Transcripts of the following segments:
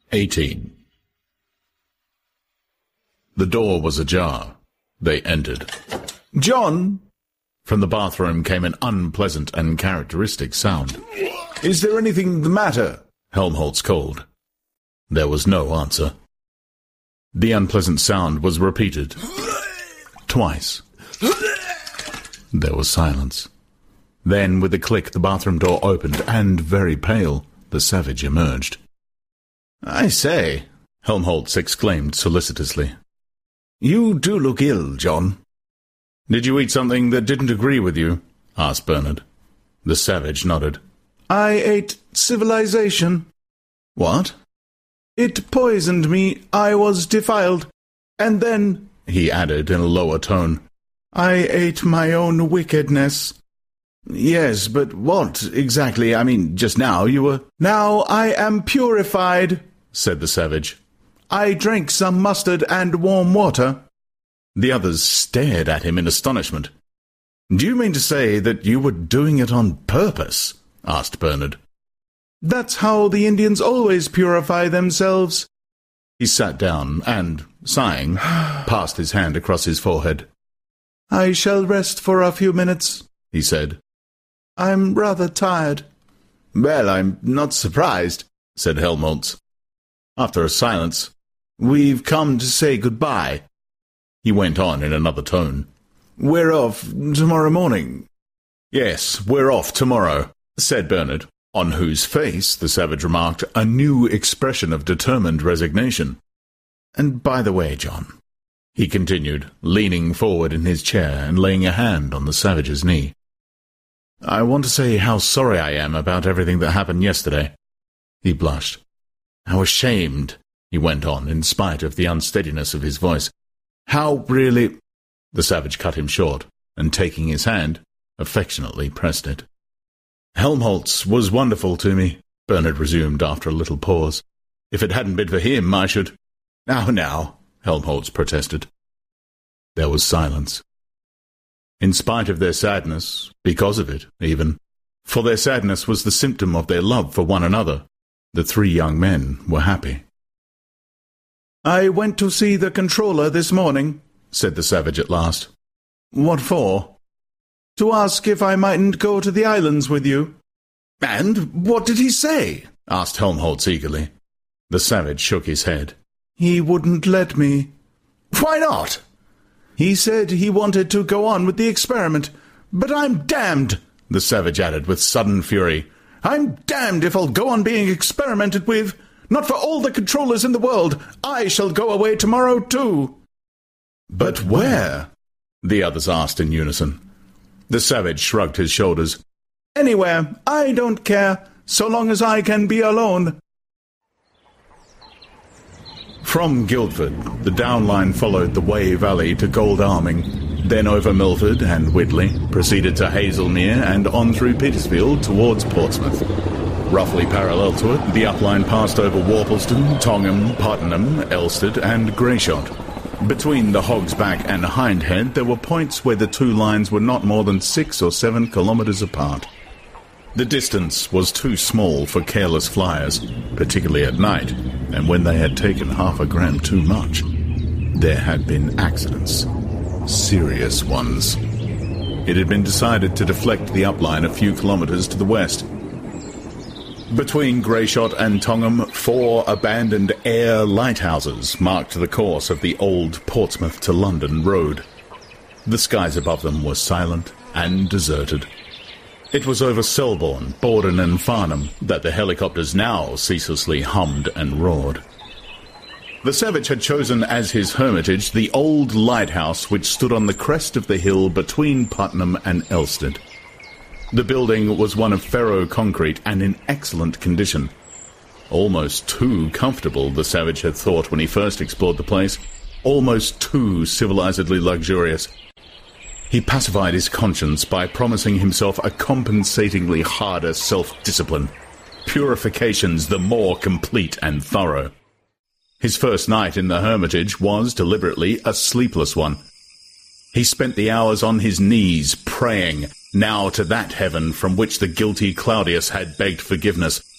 18. The door was ajar. They entered. "John!" From the bathroom came an unpleasant and characteristic sound. "Is there anything the matter?" Helmholtz called. There was no answer. The unpleasant sound was repeated. Twice. There was silence. Then, with a click, the bathroom door opened, and, very pale, the savage emerged. "I say," Helmholtz exclaimed solicitously. "You do look ill, John." "Did you eat something that didn't agree with you?" asked Bernard. The savage nodded. "I ate civilization." "What?" "It poisoned me. I was defiled. And then," he added in a lower tone, "I ate my own wickedness." "Yes, but what exactly? I mean, just now you were—" "Now I am purified," said the savage. "I drank some mustard and warm water." The others stared at him in astonishment. "Do you mean to say that you were doing it on purpose?" asked Bernard. "That's how the Indians always purify themselves." He sat down and, sighing, passed his hand across his forehead. "I shall rest for a few minutes," he said. "I'm rather tired." "Well, I'm not surprised," said Helmholtz. After a silence, "We've come to say goodbye." He went on in another tone. "We're off tomorrow morning." "Yes, we're off tomorrow," said Bernard, on whose face, the savage remarked, a new expression of determined resignation. "And by the way, John," he continued, leaning forward in his chair and laying a hand on the savage's knee, "I want to say how sorry I am about everything that happened yesterday." He blushed. "How ashamed," he went on, in spite of the unsteadiness of his voice. "How really—" The savage cut him short, and taking his hand, affectionately pressed it. "Helmholtz was wonderful to me," Bernard resumed after a little pause. "If it hadn't been for him, I should—" Now, Helmholtz protested. There was silence. In spite of their sadness, because of it, even, for their sadness was the symptom of their love for one another, the three young men were happy. "I went to see the controller this morning," said the savage at last. "What for?" "To ask if I mightn't go to the islands with you." "And what did he say?" asked Helmholtz eagerly. The savage shook his head. "He wouldn't let me." "Why not?" "He said he wanted to go on with the experiment. But I'm damned," the savage added with sudden fury. "I'm damned if I'll go on being experimented with. Not for all the controllers in the world. I shall go away tomorrow, too." "But where?" the others asked in unison. The savage shrugged his shoulders. "Anywhere. I don't care, so long as I can be alone." From Guildford, the down line followed the Wey Valley to Godalming, then over Milford and Whitley, proceeded to Hazelmere and on through Petersfield towards Portsmouth. Roughly parallel to it, the upline passed over Worplesdon, Tongham, Puttenham, Elstead and Greyshot. Between the Hog's Back and Hindhead, there were points where the two lines were not more than 6 or 7 kilometres apart. The distance was too small for careless flyers, particularly at night, and when they had taken half a gram too much. There had been accidents. Serious ones. It had been decided to deflect the upline a few kilometres to the west. Between Greyshot and Tongham, 4 abandoned air lighthouses marked the course of the old Portsmouth to London road. The skies above them were silent and deserted. It was over Selborne, Borden and Farnham that the helicopters now ceaselessly hummed and roared. The savage had chosen as his hermitage the old lighthouse which stood on the crest of the hill between Putnam and Elstead. The building was one of ferro concrete and in excellent condition. Almost too comfortable, the savage had thought when he first explored the place. Almost too civilizedly luxurious. He pacified his conscience by promising himself a compensatingly harder self-discipline. Purifications the more complete and thorough. His first night in the hermitage was, deliberately, a sleepless one. He spent the hours on his knees, praying, now to that heaven from which the guilty Claudius had begged forgiveness,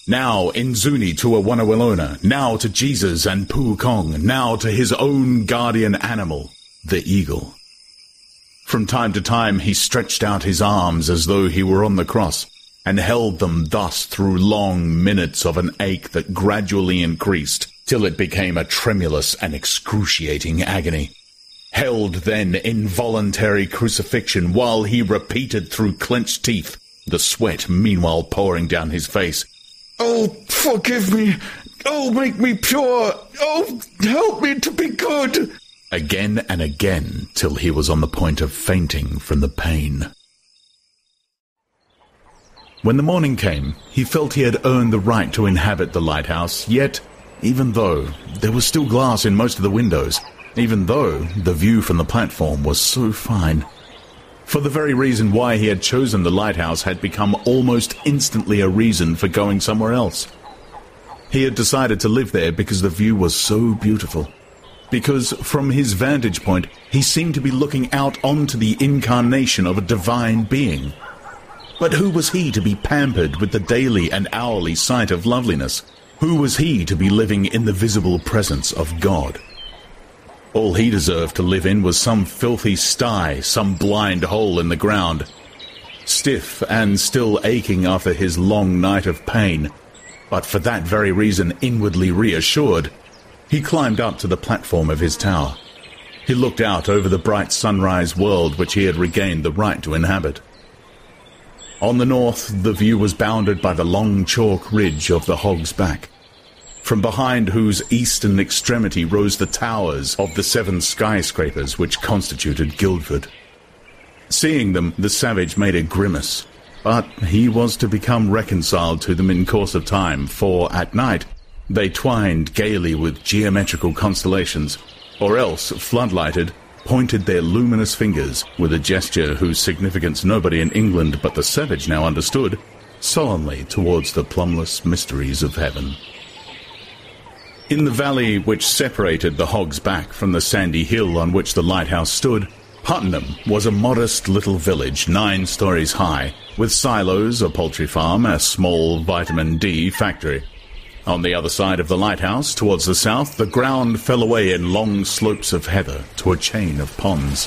Now Inzuni to Awanawilona, now to Jesus and Pu Kong, now to his own guardian animal, the eagle. From time to time he stretched out his arms as though he were on the cross, and held them thus through long minutes of an ache that gradually increased, till it became a tremulous and excruciating agony. Held then in voluntary crucifixion while he repeated through clenched teeth, the sweat meanwhile pouring down his face, "Oh, forgive me! Oh, make me pure! Oh, help me to be good!" Again and again, till he was on the point of fainting from the pain. When the morning came, he felt he had earned the right to inhabit the lighthouse, yet, even though there was still glass in most of the windows, even though the view from the platform was so fine, for the very reason why he had chosen the lighthouse had become almost instantly a reason for going somewhere else. He had decided to live there because the view was so beautiful, because from his vantage point he seemed to be looking out onto the incarnation of a divine being. But who was he to be pampered with the daily and hourly sight of loveliness? Who was he to be living in the visible presence of God? All he deserved to live in was some filthy sty, some blind hole in the ground. Stiff and still aching after his long night of pain, but for that very reason inwardly reassured, he climbed up to the platform of his tower. He looked out over the bright sunrise world which he had regained the right to inhabit. On the north, the view was bounded by the long chalk ridge of the Hog's Back, from behind whose eastern extremity rose the towers of the 7 skyscrapers which constituted Guildford. Seeing them, the savage made a grimace, but he was to become reconciled to them in course of time, for at night they twined gaily with geometrical constellations, or else, floodlighted, pointed their luminous fingers, with a gesture whose significance nobody in England but the savage now understood, solemnly towards the plumbless mysteries of heaven. In the valley which separated the Hog's Back from the sandy hill on which the lighthouse stood, Puttenham was a modest little village 9 stories high, with silos, a poultry farm, a small vitamin D factory. On the other side of the lighthouse, towards the south, the ground fell away in long slopes of heather to a chain of ponds.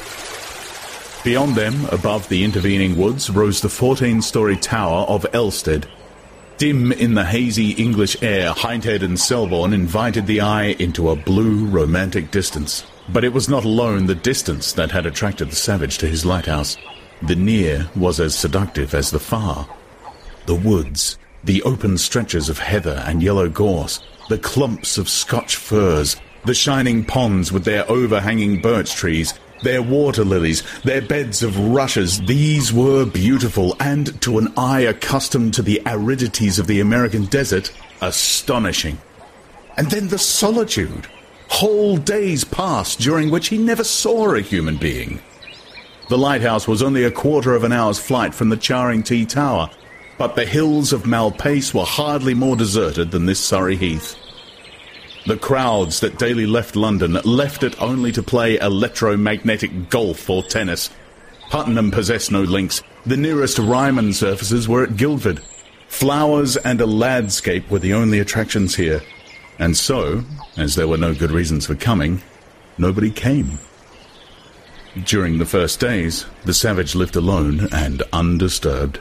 Beyond them, above the intervening woods, rose the 14-story tower of Elstead. Dim in the hazy English air, Hindhead and Selborne invited the eye into a blue, romantic distance. But it was not alone the distance that had attracted the savage to his lighthouse. The near was as seductive as the far. The woods, the open stretches of heather and yellow gorse, the clumps of Scotch firs, the shining ponds with their overhanging birch trees, their water lilies, their beds of rushes, these were beautiful and, to an eye accustomed to the aridities of the American desert, astonishing. And then the solitude. Whole days passed during which he never saw a human being. The lighthouse was only a quarter of an hour's flight from the Charing T Tower, but the hills of Malpace were hardly more deserted than this Surrey Heath. The crowds that daily left London left it only to play electromagnetic golf or tennis. Puttenham possessed no links. The nearest Ryman surfaces were at Guildford. Flowers and a landscape were the only attractions here. And so, as there were no good reasons for coming, nobody came. During the first days, the savage lived alone and undisturbed.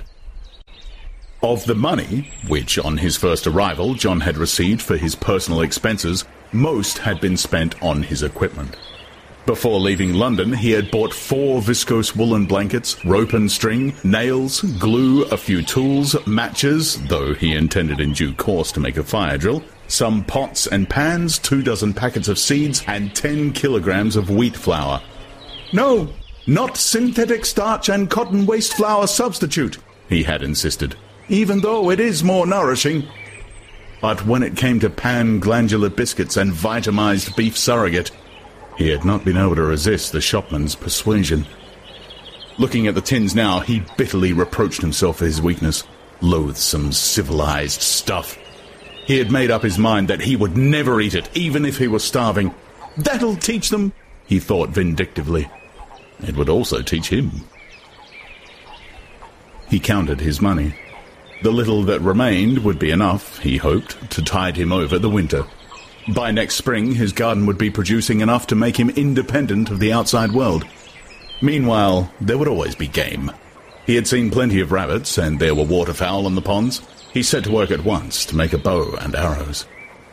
Of the money, which on his first arrival John had received for his personal expenses, most had been spent on his equipment. Before leaving London, he had bought 4 viscose woolen blankets, rope and string, nails, glue, a few tools, matches, though he intended in due course to make a fire drill, some pots and pans, 2 dozen packets of seeds, and 10 kilograms of wheat flour. No, not synthetic starch and cotton waste flour substitute, he had insisted, even though it is more nourishing. But when it came to pan-glandular biscuits and vitamized beef surrogate, he had not been able to resist the shopman's persuasion. Looking at the tins now, he bitterly reproached himself for his weakness. Loathsome, civilized stuff. He had made up his mind that he would never eat it, even if he was starving. That'll teach them, he thought vindictively. It would also teach him. He counted his money. The little that remained would be enough, he hoped, to tide him over the winter. By next spring, his garden would be producing enough to make him independent of the outside world. Meanwhile, there would always be game. He had seen plenty of rabbits, and there were waterfowl on the ponds. He set to work at once to make a bow and arrows.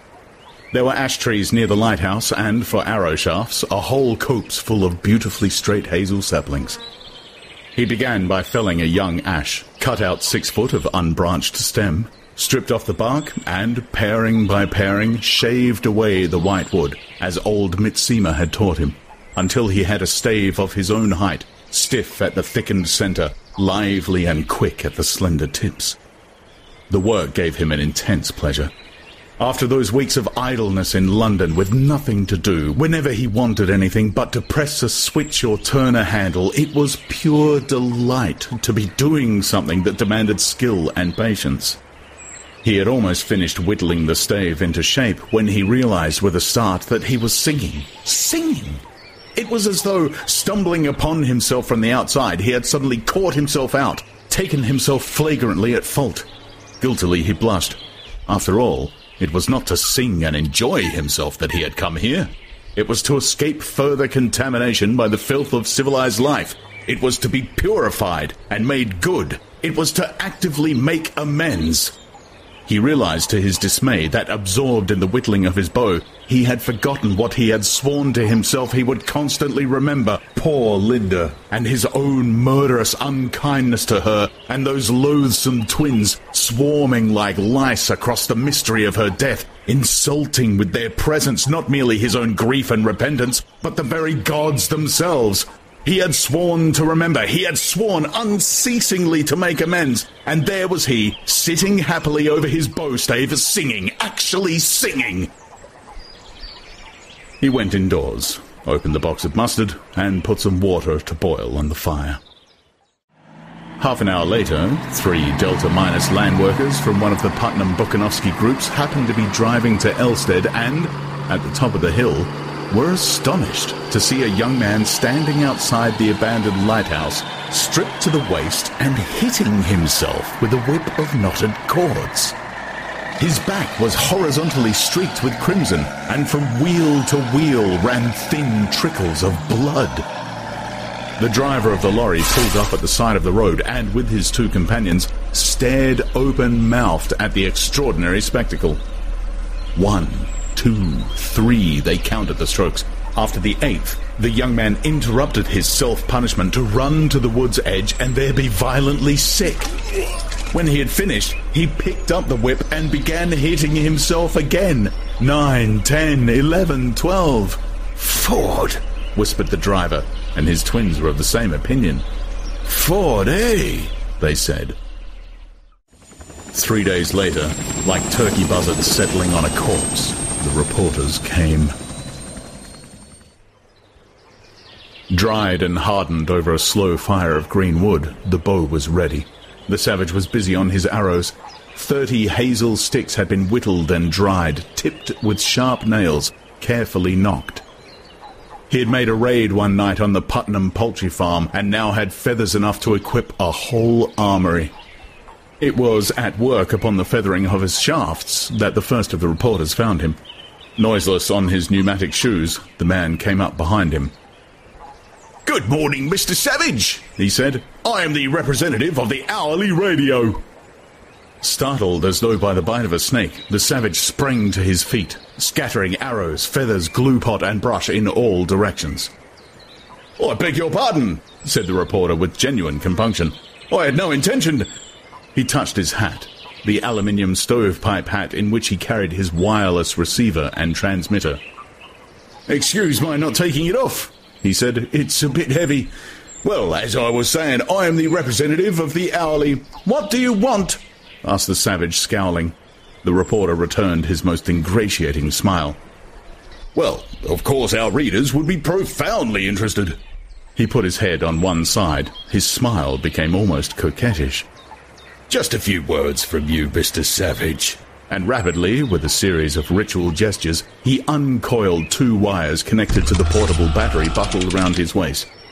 There were ash trees near the lighthouse, and for arrow shafts, a whole copse full of beautifully straight hazel saplings. He began by felling a young ash, cut out 6 foot of unbranched stem, stripped off the bark, and, paring by paring, shaved away the white wood, as old Mitsima had taught him, until he had a stave of his own height, stiff at the thickened centre, lively and quick at the slender tips. The work gave him an intense pleasure. After those weeks of idleness in London with nothing to do, whenever he wanted anything but to press a switch or turn a handle, it was pure delight to be doing something that demanded skill and patience. He had almost finished whittling the stave into shape when he realized with a start that he was singing. Singing! It was as though, stumbling upon himself from the outside, he had suddenly caught himself out, taken himself flagrantly at fault. Guiltily he blushed. After all, it was not to sing and enjoy himself that he had come here. It was to escape further contamination by the filth of civilized life. It was to be purified and made good. It was to actively make amends. He realized to his dismay that, absorbed in the whittling of his bow, he had forgotten what he had sworn to himself he would constantly remember. Poor Linda, and his own murderous unkindness to her, and those loathsome twins swarming like lice across the mystery of her death, insulting with their presence not merely his own grief and repentance, but the very gods themselves. He had sworn to remember, he had sworn unceasingly to make amends, and there was he, sitting happily over his bow stave, singing, actually singing. He went indoors, opened the box of mustard, and put some water to boil on the fire. Half an hour later, 3 Delta Minus land workers from one of the Putnam Bukanovsky groups happened to be driving to Elstead and, at the top of the hill, were astonished to see a young man standing outside the abandoned lighthouse, stripped to the waist and hitting himself with a whip of knotted cords. His back was horizontally streaked with crimson, and from wheel to wheel ran thin trickles of blood. The driver of the lorry pulled up at the side of the road and, with his 2 companions, stared open-mouthed at the extraordinary spectacle. 1, 2, 3, they counted the strokes. After the 8th, the young man interrupted his self-punishment to run to the wood's edge and there be violently sick. When he had finished, he picked up the whip and began hitting himself again. 9, 10, 11, 12. "Ford," whispered the driver, and his twins were of the same opinion. "Ford, eh?" they said. 3 days later, like turkey buzzards settling on a corpse, the reporters came. Dried and hardened over a slow fire of green wood, the bow was ready. The savage was busy on his arrows. 30 hazel sticks had been whittled and dried, tipped with sharp nails, carefully nocked. He had made a raid one night on the Putnam poultry farm and now had feathers enough to equip a whole armory. It was at work upon the feathering of his shafts that the first of the reporters found him. Noiseless on his pneumatic shoes, the man came up behind him. "Good morning, Mr. Savage," he said. "I am the representative of the Hourly Radio." Startled as though by the bite of a snake, the savage sprang to his feet, scattering arrows, feathers, glue pot, and brush in all directions. "I beg your pardon," said the reporter with genuine compunction. "I had no intention—" He touched his hat, the aluminium stovepipe hat in which he carried his wireless receiver and transmitter. "Excuse my not taking it off," he said. "It's a bit heavy. Well, as I was saying, I am the representative of the Hourly—" "What do you want?" asked the savage, scowling. The reporter returned his most ingratiating smile. "Well, of course our readers would be profoundly interested." He put his head on one side. His smile became almost coquettish. "Just a few words from you, Mr. Savage." And rapidly, with a series of ritual gestures, he uncoiled 2 wires connected to the portable battery buckled around his waist.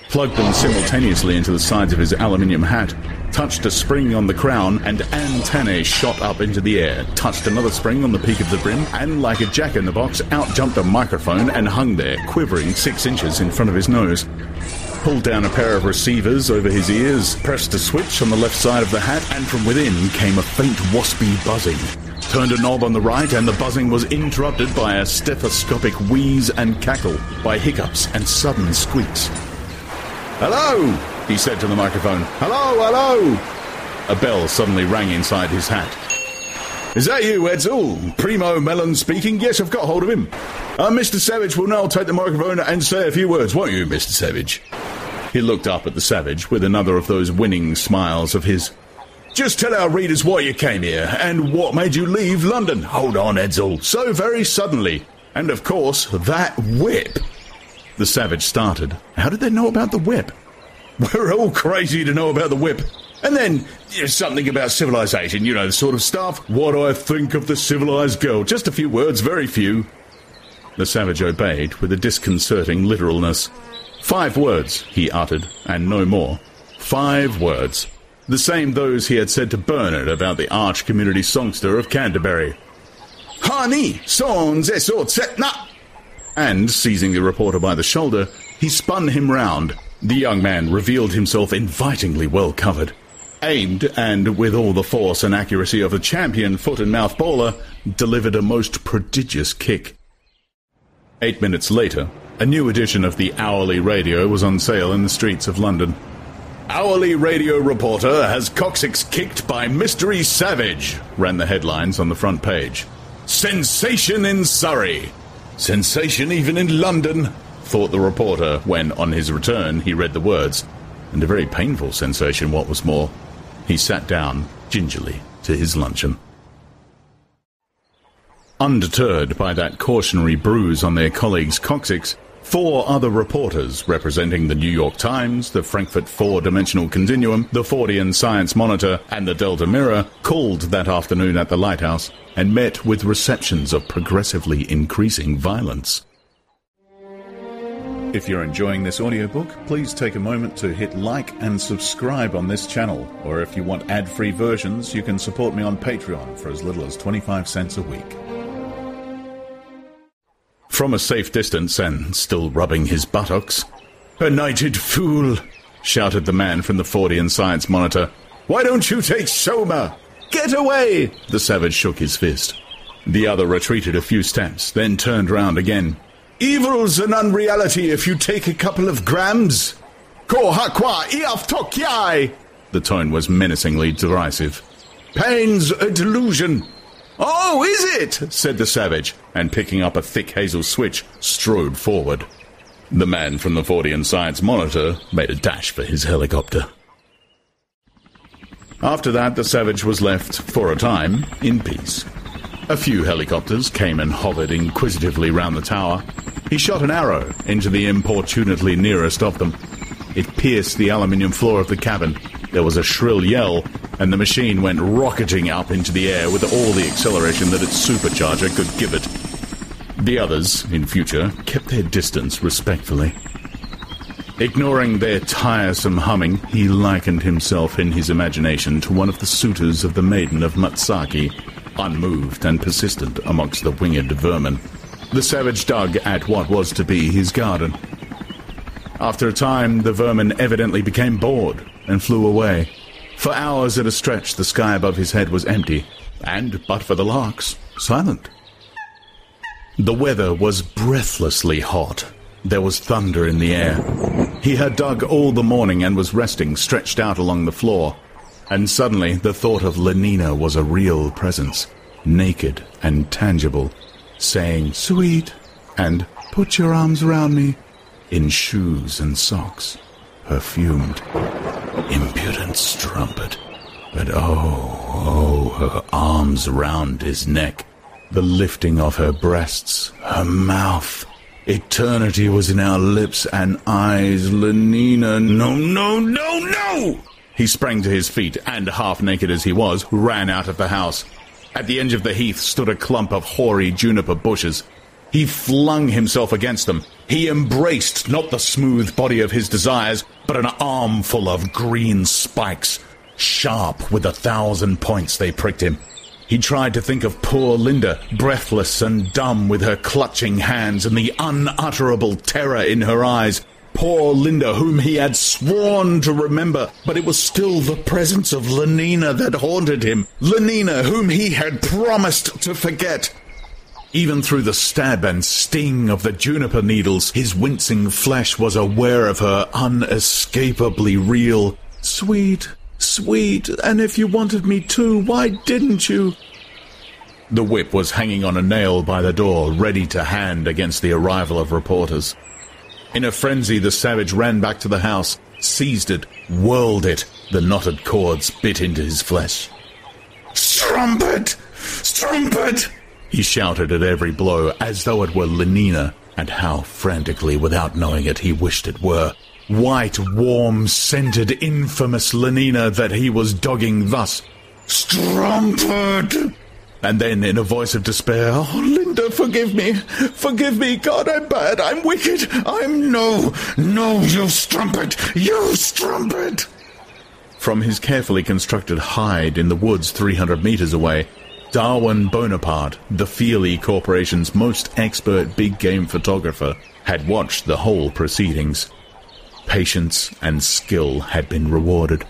plugged them simultaneously into the sides of his aluminium hat, touched a spring on the crown, and antennae shot up into the air, touched another spring on the peak of the brim, and like a jack-in-the-box, out jumped a microphone and hung there, quivering 6 inches in front of his nose. Pulled down a pair of receivers over his ears, pressed a switch on the left side of the hat, and from within came a faint waspy buzzing. Turned a knob on the right, and the buzzing was interrupted by a stethoscopic wheeze and cackle, by hiccups and sudden squeaks. "Hello," he said to the microphone. "Hello, hello." A bell suddenly rang inside his hat. "Is that you, Edsel? Primo Melon speaking. Yes, I've got hold of him. Mr. Savage will now take the microphone and say a few words, won't you, Mr. Savage?" He looked up at the Savage with another of those winning smiles of his. "Just tell our readers why you came here, and what made you leave London." "Hold on, Edsel. So very suddenly. And, of course, that whip." The Savage started. How did they know about the whip? "We're all crazy to know about the whip. And then, something about civilization, you know, the sort of stuff. What I think of the civilized girl. Just a few words, very few." The Savage obeyed with a disconcerting literalness. 5 words, he uttered, and no more. 5 words. The same those he had said to Bernard about the arch community songster of Canterbury. "Honey, sons esortsetna." And, seizing the reporter by the shoulder, he spun him round. The young man revealed himself invitingly well covered, aimed, and with all the force and accuracy of a champion foot-and-mouth bowler, delivered a most prodigious kick. 8 minutes later, a new edition of the Hourly Radio was on sale in the streets of London. "Hourly Radio reporter has coccyx kicked by Mystery Savage," ran the headlines on the front page. "Sensation in Surrey." "Sensation even in London," thought the reporter when, on his return, he read the words. And a very painful sensation, what was more. He sat down, gingerly, to his luncheon. Undeterred by that cautionary bruise on their colleague's coccyx, 4 other reporters representing the New York Times, the Frankfurt 4-Dimensional Continuum, the Fortean Science Monitor, and the Delta Mirror called that afternoon at the lighthouse and met with receptions of progressively increasing violence. If you're enjoying this audiobook, please take a moment to hit like and subscribe on this channel, or if you want ad-free versions, you can support me on Patreon for as little as 25 cents a week. From a safe distance, and still rubbing his buttocks, "Benighted fool!" shouted the man from the Fortean Science Monitor. "Why don't you take Soma? Get away!" The Savage shook his fist. The other retreated a few steps, then turned round again. "Evil's an unreality if you take a couple of grams. Ko hakwa iaf tokyai!" The tone was menacingly derisive. "Pain's a delusion." "Oh, is it?" said the Savage, and picking up a thick hazel switch, strode forward. The man from the Fortean Science Monitor made a dash for his helicopter. After that, the Savage was left, for a time, in peace. A few helicopters came and hovered inquisitively round the tower. He shot an arrow into the importunately nearest of them. It pierced the aluminium floor of the cabin. There was a shrill yell, and the machine went rocketing up into the air with all the acceleration that its supercharger could give it. The others, in future, kept their distance respectfully. Ignoring their tiresome humming, he likened himself in his imagination to one of the suitors of the Maiden of Matsaki, unmoved and persistent amongst the winged vermin. The Savage dug at what was to be his garden. After a time, the vermin evidently became bored and flew away. For hours at a stretch, the sky above his head was empty, and, but for the larks, silent. The weather was breathlessly hot. There was thunder in the air. He had dug all the morning and was resting, stretched out along the floor. And suddenly the thought of Lenina was a real presence, naked and tangible, saying, "Sweet," and "Put your arms around me," in shoes and socks, perfumed. Impudent strumpet. But oh, her arms round his neck, the lifting of her breasts, her mouth. Eternity was in our lips and eyes. Lenina, no, no, no, no! He sprang to his feet and, half naked as he was, ran out of the house. At the edge of the heath stood a clump of hoary juniper bushes. He flung himself against them, He embraced not the smooth body of his desires, but an armful of green spikes. Sharp with 1,000 points they pricked him. He tried to think of poor Linda, breathless and dumb with her clutching hands and the unutterable terror in her eyes. Poor Linda, whom he had sworn to remember, but it was still the presence of Lenina that haunted him. Lenina, whom he had promised to forget. Even through the stab and sting of the juniper needles, his wincing flesh was aware of her unescapably real. Sweet, sweet, and if you wanted me to, why didn't you? The whip was hanging on a nail by the door, ready to hand against the arrival of reporters. In a frenzy, the savage ran back to the house, seized it, whirled it. The knotted cords bit into his flesh. "Strumpet! Strumpet!" he shouted at every blow, as though it were Lenina, and how frantically, without knowing it, he wished it were. White, warm, scented, infamous Lenina that he was dogging thus. "Strumpet!" And then, in a voice of despair, "Oh, Linda, forgive me, God, I'm bad, I'm wicked, no, you strumpet, you strumpet!" From his carefully constructed hide in the woods 300 meters away, Darwin Bonaparte, the Feely Corporation's most expert big-game photographer, had watched the whole proceedings. Patience and skill had been rewarded.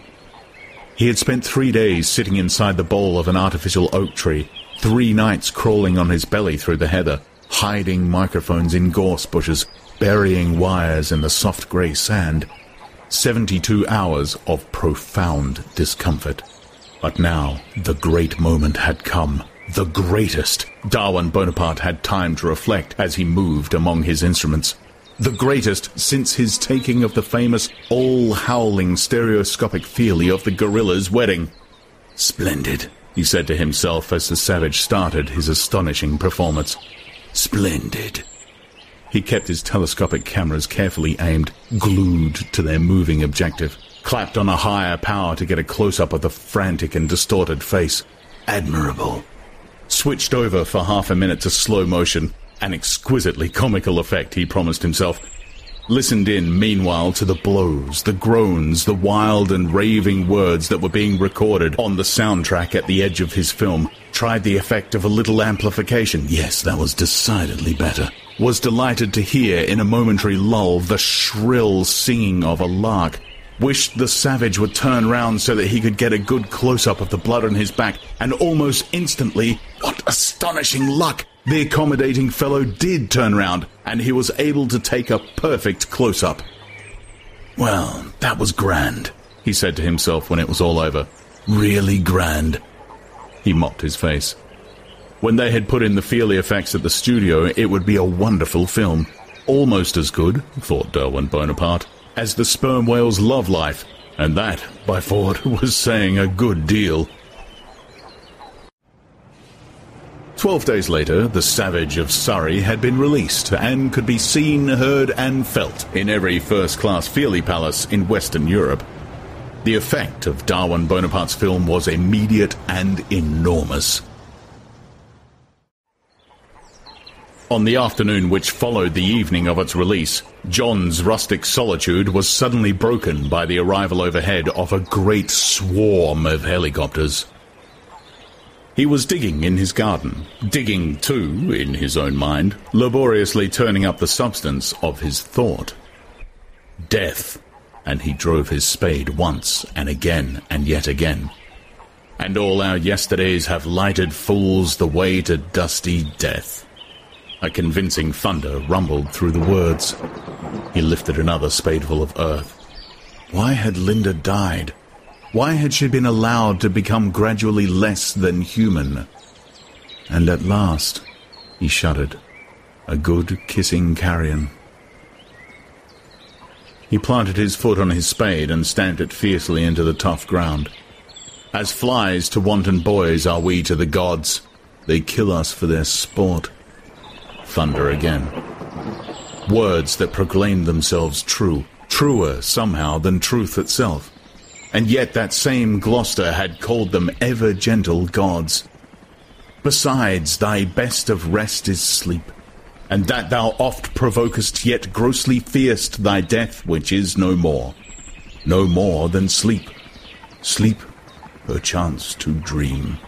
He had spent 3 days sitting inside the bole of an artificial oak tree, 3 nights crawling on his belly through the heather, hiding microphones in gorse bushes, burying wires in the soft grey sand. 72 hours of profound discomfort. But now the great moment had come. The greatest. Darwin Bonaparte had time to reflect as he moved among his instruments. The greatest since his taking of the famous all-howling stereoscopic Feely of the gorilla's wedding. "Splendid," he said to himself as the savage started his astonishing performance. "Splendid." He kept his telescopic cameras carefully aimed, glued to their moving objective, clapped on a higher power to get a close-up of the frantic and distorted face. "Admirable." Switched over for half a minute to slow motion, an exquisitely comical effect, he promised himself. Listened in, meanwhile, to the blows, the groans, the wild and raving words that were being recorded on the soundtrack at the edge of his film. Tried the effect of a little amplification. Yes, that was decidedly better. Was delighted to hear, in a momentary lull, the shrill singing of a lark. Wished the savage would turn round so that he could get a good close-up of the blood on his back, and almost instantly, what astonishing luck! The accommodating fellow did turn round, and he was able to take a perfect close-up. "Well, that was grand," he said to himself when it was all over. "Really grand." He mopped his face. When they had put in the Feely effects at the studio, it would be a wonderful film. Almost as good, thought Darwin Bonaparte, as the sperm whale's love life, and that, by Ford, was saying a good deal. 12 days later, the Savage of Surrey had been released and could be seen, heard and felt in every first-class Feely palace in Western Europe. The effect of Darwin Bonaparte's film was immediate and enormous. On the afternoon which followed the evening of its release, John's rustic solitude was suddenly broken by the arrival overhead of a great swarm of helicopters. He was digging in his garden, digging too, in his own mind, laboriously turning up the substance of his thought. Death, and he drove his spade once and again and yet again. And all our yesterdays have lighted fools the way to dusty death. A convincing thunder rumbled through the words. He lifted another spadeful of earth. Why had Linda died? Why had she been allowed to become gradually less than human? And at last, he shuddered, a good kissing carrion. He planted his foot on his spade and stamped it fiercely into the tough ground. As flies to wanton boys are we to the gods. They kill us for their sport. Thunder again. Words that proclaimed themselves true, truer somehow than truth itself. And yet that same Gloucester had called them ever-gentle gods. Besides, thy best of rest is sleep. and that thou oft provokest, yet grossly fear'st thy death, which is no more than sleep, sleep perchance to dream.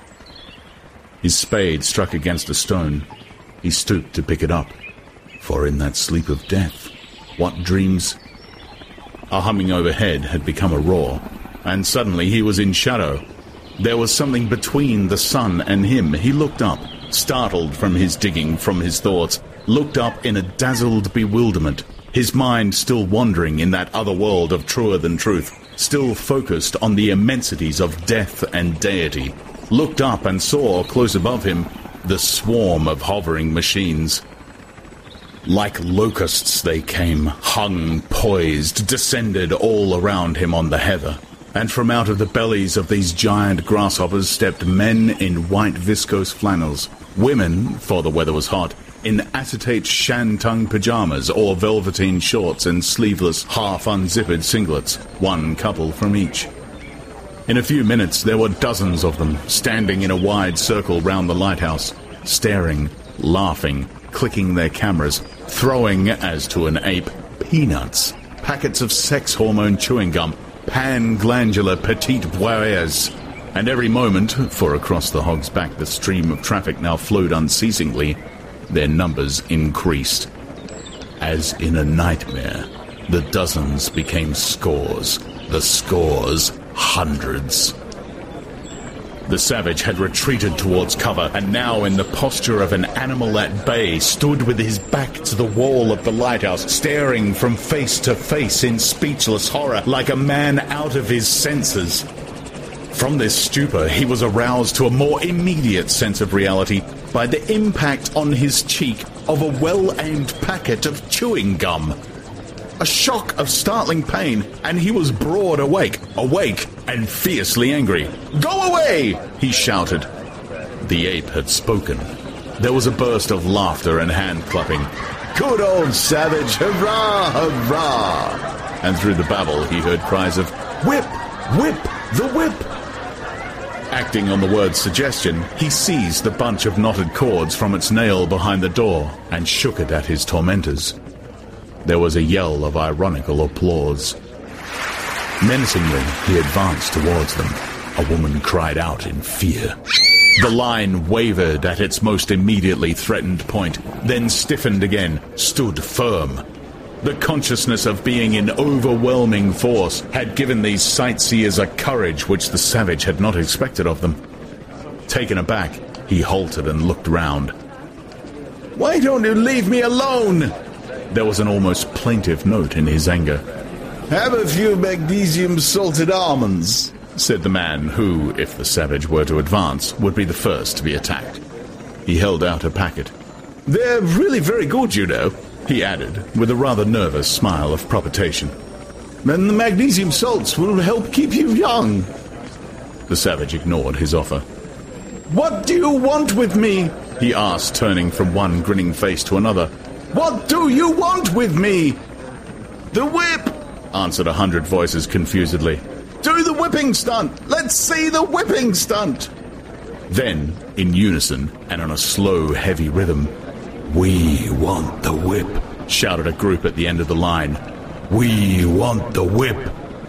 His spade struck against a stone. He stooped to pick it up, for in that sleep of death, what dreams? A humming overhead had become a roar, and suddenly he was in shadow. There was something between the sun and him. He looked up, startled from his digging, from his thoughts, looked up in a dazzled bewilderment, his mind still wandering in that other world of truer than truth, still focused on the immensities of death and deity. Looked up and saw, close above him, the swarm of hovering machines. Like locusts they came, hung, poised, descended all around him on the heather. And from out of the bellies of these giant grasshoppers stepped men in white viscose flannels, women, for the weather was hot, in acetate shantung pyjamas or velveteen shorts and sleeveless, half-unzippered singlets, one couple from each. In a few minutes there were dozens of them, standing in a wide circle round the lighthouse, staring, laughing, clicking their cameras, throwing, as to an ape, peanuts, packets of sex hormone chewing gum, pan-glandular petite boyers, and every moment, for across the Hog's Back the stream of traffic now flowed unceasingly, their numbers increased. As in a nightmare, the dozens became scores, the scores hundreds. The savage had retreated towards cover, and now in the posture of an animal at bay, stood with his back to the wall of the lighthouse, staring from face to face in speechless horror, like a man out of his senses. From this stupor, he was aroused to a more immediate sense of reality by the impact on his cheek of a well-aimed packet of chewing gum. A shock of startling pain, and he was broad awake and fiercely angry. "Go away!" he shouted. The ape had spoken. There was a burst of laughter and hand-clapping. "Good old savage, hurrah, hurrah!" And through the babble he heard cries of, "Whip! Whip! The whip!" Acting on the word's suggestion, he seized the bunch of knotted cords from its nail behind the door and shook it at his tormentors. There was a yell of ironical applause. Menacingly, he advanced towards them. A woman cried out in fear. The line wavered at its most immediately threatened point, then stiffened again, stood firm. The consciousness of being in overwhelming force had given these sightseers a courage which the savage had not expected of them. Taken aback, he halted and looked round. "Why don't you leave me alone?" There was an almost plaintive note in his anger. "Have a few magnesium-salted almonds," said the man who, if the savage were to advance, would be the first to be attacked. He held out a packet. "They're really very good, you know," he added, with a rather nervous smile of propitiation. "And the magnesium salts will help keep you young." The savage ignored his offer. "What do you want with me?" he asked, turning from one grinning face to another. "What do you want with me?" "The whip," answered 100 voices confusedly. "Do the whipping stunt! Let's see the whipping stunt!" Then, in unison, and on a slow, heavy rhythm, "We want the whip," shouted a group at the end of the line. "We want the whip."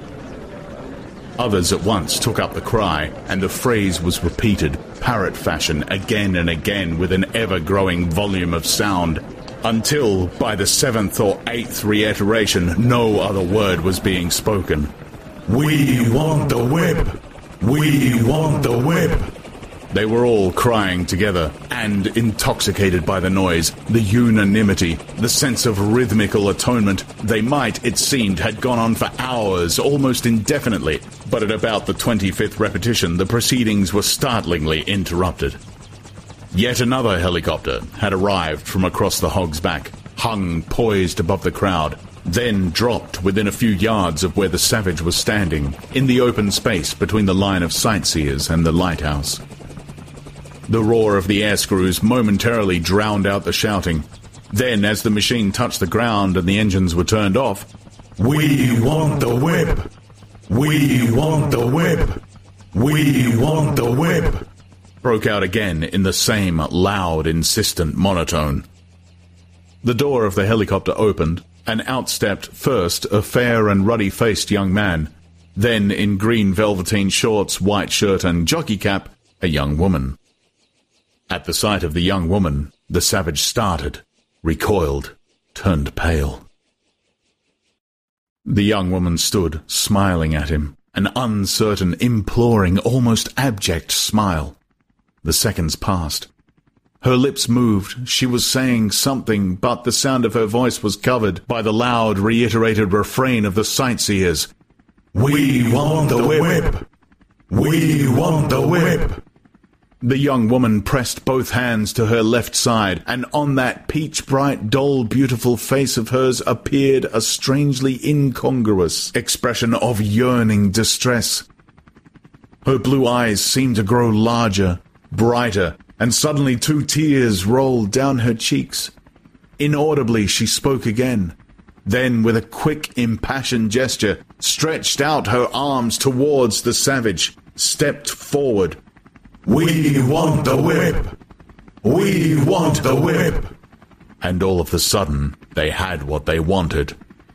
Others at once took up the cry, and the phrase was repeated, parrot fashion, again and again, with an ever-growing volume of sound, until, by the 7th or 8th reiteration, no other word was being spoken. "We want the whip! We want the whip!" They were all crying together, and, intoxicated by the noise, the unanimity, the sense of rhythmical atonement, they might, it seemed, had gone on for hours, almost indefinitely, but at about the 25th repetition the proceedings were startlingly interrupted. Yet another helicopter had arrived from across the Hog's Back, hung poised above the crowd, then dropped within a few yards of where the savage was standing, in the open space between the line of sightseers and the lighthouse. The roar of the air screws momentarily drowned out the shouting. Then, as the machine touched the ground and the engines were turned off, "We want the whip! We want the whip! We want the whip!" broke out again in the same loud, insistent monotone. The door of the helicopter opened, and out stepped first a fair and ruddy-faced young man, then in green velveteen shorts, white shirt and jockey cap, a young woman. At the sight of the young woman, the savage started, recoiled, turned pale. The young woman stood, smiling at him, an uncertain, imploring, almost abject smile. The seconds passed. Her lips moved. She was saying something, but the sound of her voice was covered by the loud, reiterated refrain of the sightseers. "We want the whip! We want the whip!" The young woman pressed both hands to her left side, and on that peach-bright, doll-beautiful face of hers appeared a strangely incongruous expression of yearning distress. Her blue eyes seemed to grow larger, brighter, and suddenly 2 tears rolled down her cheeks. Inaudibly she spoke again. Then, with a quick, impassioned gesture, stretched out her arms towards the savage, stepped forward. "We want the whip! We want the whip!" And all of a sudden, they had what they wanted.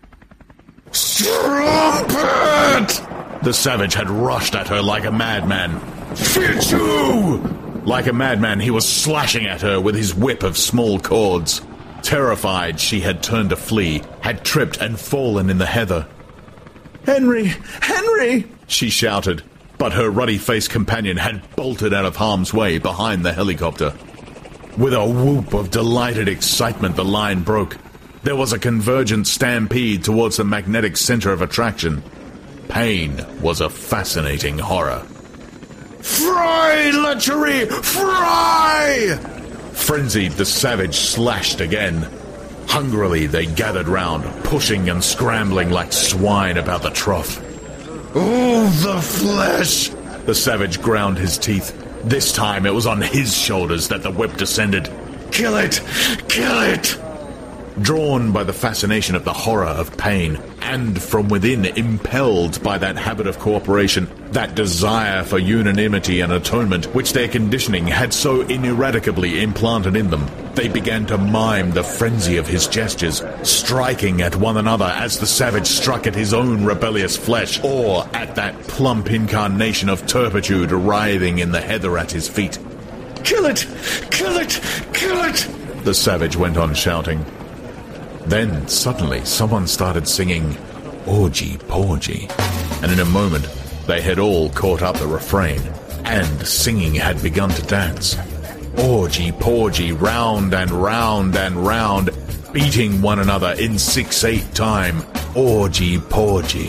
"Strumpet!" The savage had rushed at her like a madman. "Fichu!" Like a madman, he was slashing at her with his whip of small cords. Terrified, she had turned to flee, had tripped and fallen in the heather. "Henry! Henry!" she shouted, but her ruddy-faced companion had bolted out of harm's way behind the helicopter. With a whoop of delighted excitement, the line broke. There was a convergent stampede towards the magnetic center of attraction. Pain was a fascinating horror. "Fry, lechery! Fry!" Frenzied, the savage slashed again. Hungrily, they gathered round, pushing and scrambling like swine about the trough. "Oh, the flesh!" The savage ground his teeth. This time it was on his shoulders that the whip descended. "Kill it! Kill it!" Drawn by the fascination of the horror of pain, and from within impelled by that habit of cooperation, that desire for unanimity and atonement which their conditioning had so ineradicably implanted in them, they began to mime the frenzy of his gestures, striking at one another as the savage struck at his own rebellious flesh, or at that plump incarnation of turpitude writhing in the heather at his feet. "Kill it! Kill it! Kill it!" the savage went on shouting. Then, suddenly, someone started singing, "Orgy, porgy," and in a moment, they had all caught up the refrain, and singing had begun to dance. Orgy, porgy, round and round and round, beating one another in 6/8 time. Orgy, porgy.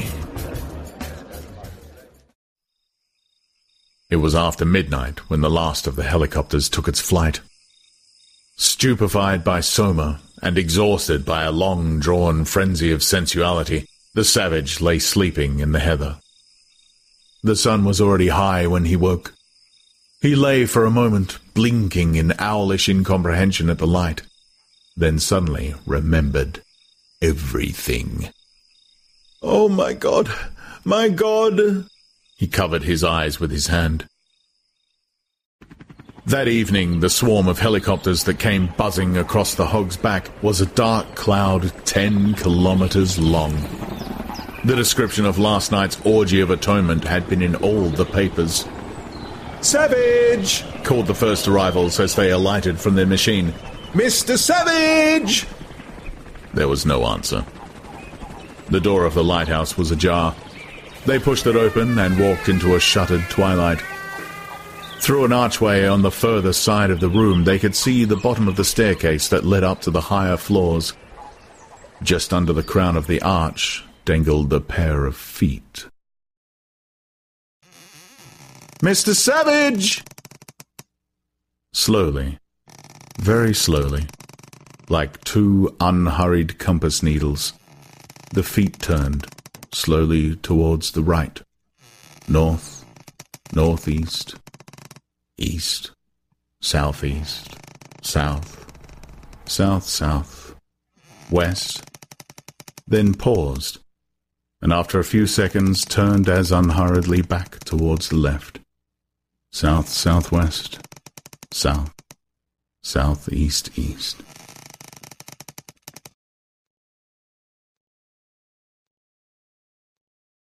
It was after midnight when the last of the helicopters took its flight. Stupefied by soma, and exhausted by a long-drawn frenzy of sensuality, the savage lay sleeping in the heather. The sun was already high when he woke. He lay for a moment, blinking in owlish incomprehension at the light, then suddenly remembered everything. "Oh, my God! My God!" He covered his eyes with his hand. That evening, the swarm of helicopters that came buzzing across the Hog's Back was a dark cloud 10 kilometers long. The description of last night's orgy of atonement had been in all the papers. "Savage!" called the first arrivals as they alighted from their machine. "Mr. Savage!" There was no answer. The door of the lighthouse was ajar. They pushed it open and walked into a shuttered twilight. Through an archway on the further side of the room, they could see the bottom of the staircase that led up to the higher floors. Just under the crown of the arch dangled a pair of feet. "Mr. Savage!" Slowly, very slowly, like 2 unhurried compass needles, the feet turned slowly towards the right, north, northeast, east, southeast, south, south-south, west, then paused, and after a few seconds turned as unhurriedly back towards the left, south-southwest, south, southeast-east.